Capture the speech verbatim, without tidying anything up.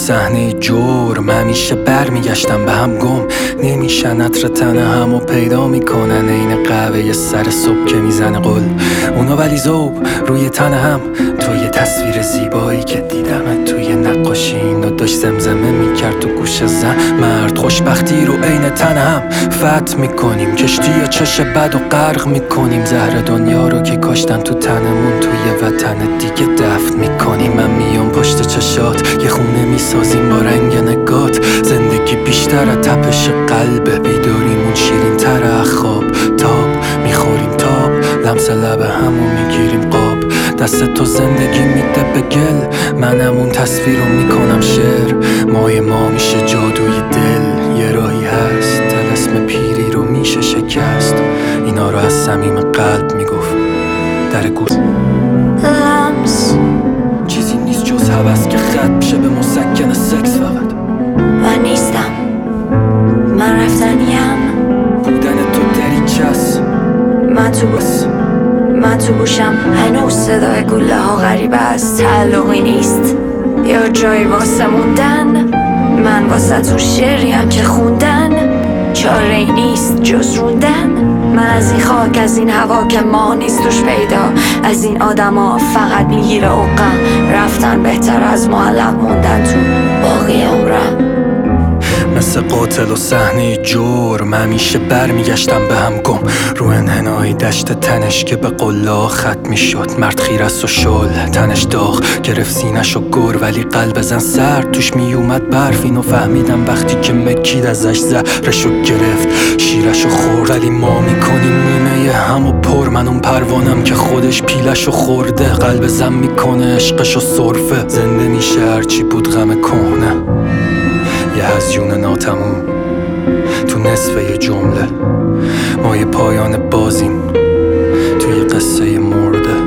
صحنه جرم همیشه برمیگشتم به هم گم نمیشن عطر تن همو پیدا میکنن این قهوه سر صبح که میزنه قل اونا ولی ذوب روی تن هم توی تصویر زیبایی که دیدم توی نقاشی اینو داشت زمزمه میکرد تو گوش زن مرد خوشبختی رو عین تن هم فتح میکنیم کشتی چش بد و غرق میکنیم زهر دنیا رو که کاشتن تو تنمون توی وطن دیگه دفن میکنیم من میام پشت چشات یه خونه میسازیم با رنگ نگات زندگی بیشتر از تپش قلبه بیداریمون شیرین تر از خواب تاب میخوریم تاب لمس لب همو میگیریم قاب دست تو زندگی میده به گل منم اون تصویر رو میکنم شعر مای ما میشه جادوی دل یه راهی هست طلسم پیری رو میشه شکست اینا رو از صمیم قلب میگفت در گوش لمس چیزی نیست جز هوس که ختم شه به مسکن سکس فقط من نیستم من رفتنیم بودن تو دریچس من تو بس من تو گوشم هنوز صدای گله ها غریبه است تعلقی نیست یا جایی واسه موندن من واسه تو شعریم که خوندن چاره ای نیست جز روندن من از این خاک از این هوا که ما نیست توش پیدا از این آدم ها فقط میگیره اوقم رفتن بهتر از معلق موندن تو باقی عمرم مثل قاتل و صحنه جرم همیشه برمیگشتم به هم گم رو انحنای دشت تنش که به قلا ختم میشد مرد خیرست و شل تنش داغ گرفت سینش و گر ولی قلب زن سرد توش میومد برف اینو فهمیدم وقتی که مکید ازش زهرشو گرفت شیرشو خورد ولی ما میکنیم نیمه همو پر من اون پروانم که خودش پیلشو خورده قلب زن میکنه عشقشو صرفه زنده میشه هرچی بود غم کهنه یه هزیون ناتموم تو نصف یه جمله ما یه پایان بازیم توی قصه مرده